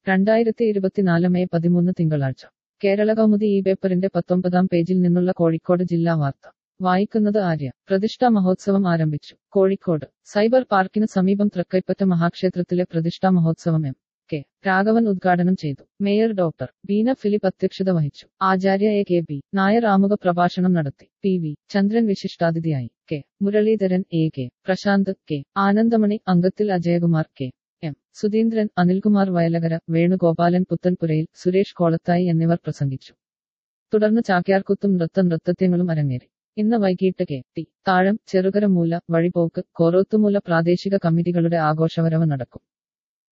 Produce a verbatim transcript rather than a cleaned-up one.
രണ്ടായിരത്തി ഇരുപത്തിനാല് മെയ് പതിമൂന്ന് തിങ്കളാഴ്ച കേരള കൗമുദി ഈ പേപ്പറിന്റെ പത്തൊമ്പതാം പേജിൽ നിന്നുള്ള കോഴിക്കോട് ജില്ലാ വാർത്ത വായിക്കുന്നത് ആര്യ. പ്രതിഷ്ഠാ മഹോത്സവം ആരംഭിച്ചു. കോഴിക്കോട് സൈബർ പാർക്കിന് സമീപം തൃക്കൈപ്പറ്റ മഹാക്ഷേത്രത്തിലെ പ്രതിഷ്ഠാ മഹോത്സവം എം കെ രാഘവൻ ഉദ്ഘാടനം ചെയ്തു. മേയർ ഡോക്ടർ ബീന ഫിലിപ്പ് അധ്യക്ഷത വഹിച്ചു. Acharya A K B Nair ആമുഖ പ്രഭാഷണം നടത്തി. പി വി ചന്ദ്രൻ വിശിഷ്ടാതിഥിയായി. K Muraleedharan, A K Prashanth, K Anandamani, അംഗത്തിൽ അജയകുമാർ, കെ എം സുധീന്ദ്രൻ, അനിൽകുമാർ വയലകര, വേണുഗോപാലൻ പുത്തൻപുരയിൽ, സുരേഷ് കോളത്തായി എന്നിവർ പ്രസംഗിച്ചു. തുടർന്ന് ചാക്യാർകൂത്തും നൃത്ത നൃത്തത്യങ്ങളും അരങ്ങേറി. ഇന്ന് വൈകിട്ട് കെ ടി താഴം, ചെറുകര മൂല, വഴിപോക്ക്, കോറോത്തുമൂല പ്രാദേശിക കമ്മിറ്റികളുടെ ആഘോഷവരവ് നടക്കും.